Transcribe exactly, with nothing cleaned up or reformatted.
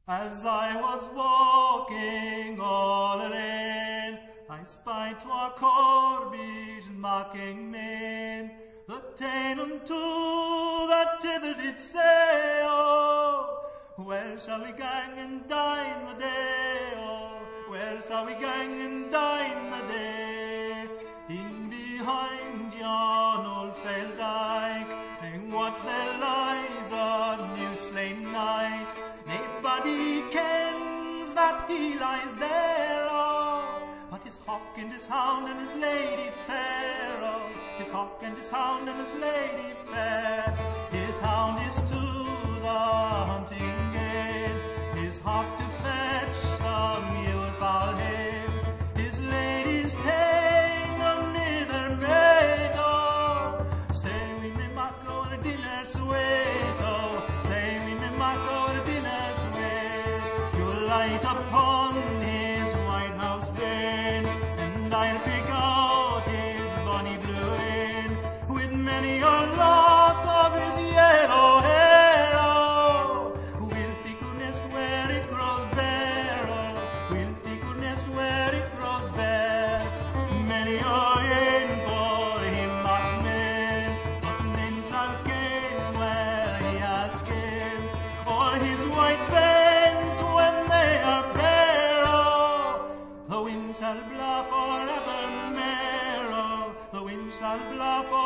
As I was walking all alone, I spied twa corbies mocking men, the tane and two that thither did say, oh, where shall we gang and dine the day, oh, where shall we gang and dine the day? In behind yon old fell dyke, and what there lies on New Slain night, nobody kens that he lies there, oh, but his hawk and his hound and his lady fair, oh, his hawk and his hound and his lady fair. His hound is to the hunting gate, his hawk to fetch the mule fowl hay, his lady's ta'en on neither maid, oh, say we may mak go to dinner sweet, oh, say we may mak go to dinner sweet. You'll light upon his white house burn, and I'll pick out his bonny blue inn, with many a lock of his yellow hair, oh, we'll think of nest where it grows bare, oh, we'll think of nest where it grows bare. Many a inn for him marksman, but men shall ken where he has ken, or his white bands when they are bare, oh, the wind shall blaw for evermore, oh, the wind shall blaw for